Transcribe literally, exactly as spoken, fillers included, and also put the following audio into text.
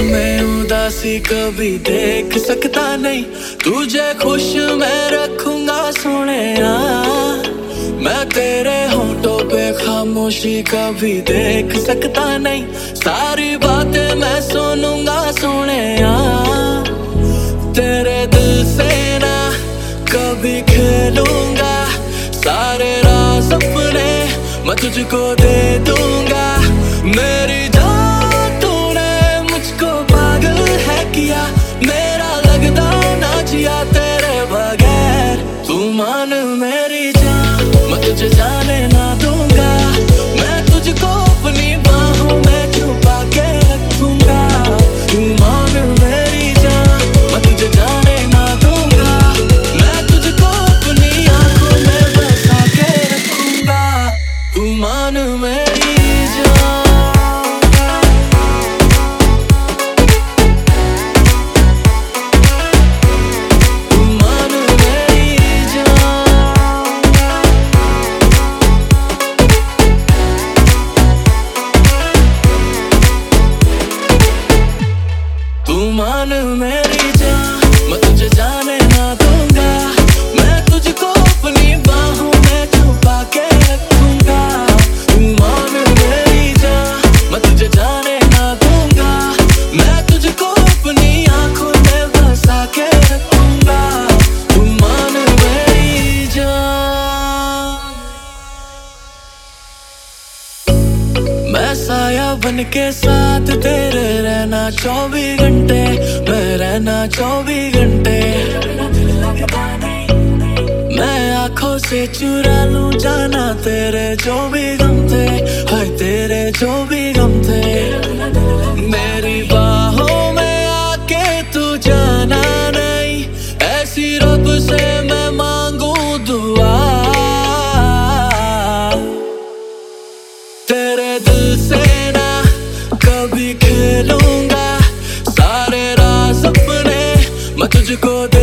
में उदासी कभी देख सकता नहीं, तुझे खुश मैं रखूंगा सोनिया। मैं तेरे होठों पे खामोशी कभी देख सकता नहीं, सारी बातें मैं सुनूंगा सोनिया। तेरे दिल से ना कभी खेलूंगा, सारे राज अपने मैं तुझको दे दूंगा। मेरी जान तूने मुझको पागल है किया, मेरा लगता ना जिया तेरे बगैर। तू मान मेरी जान, मैं तुझे जाने ना दूंगा। मैं तुझको अपनी बाहों में छुपा के रखूंगा। तू मान मेरी जान, मैं तुझे जाने ना दूंगा। मैं तुझको अपनी आंखों में बसा के रखूंगा। तू मान मेरी जान। तू मान मेरी जान, मैं तुझे जाने ना दूंगा। मैं तुझको अपनी बाहों में छुपा के रखूंगा। तू मान मेरी जान, मैं तुझे जाने ना दूंगा। मैं तुझको अपनी आंखों में बसा के रखूंगा। तू मान मेरी जान। मैं साया बन के साथ तेरे रहना चौबीस घंटे, मैं रहना चौबीस घंटे। मैं आंखों से चुरा लूं जाना तेरे जो भी गम थे, हाय तेरे जो भी गम थे। मेरी बाहों में आके तू जाना नहीं, ऐसी रब से मैं मांगू दुआ। तेरे दिल से ना कभी खेलूंगा, सारे राज अपने मैं तुझको दे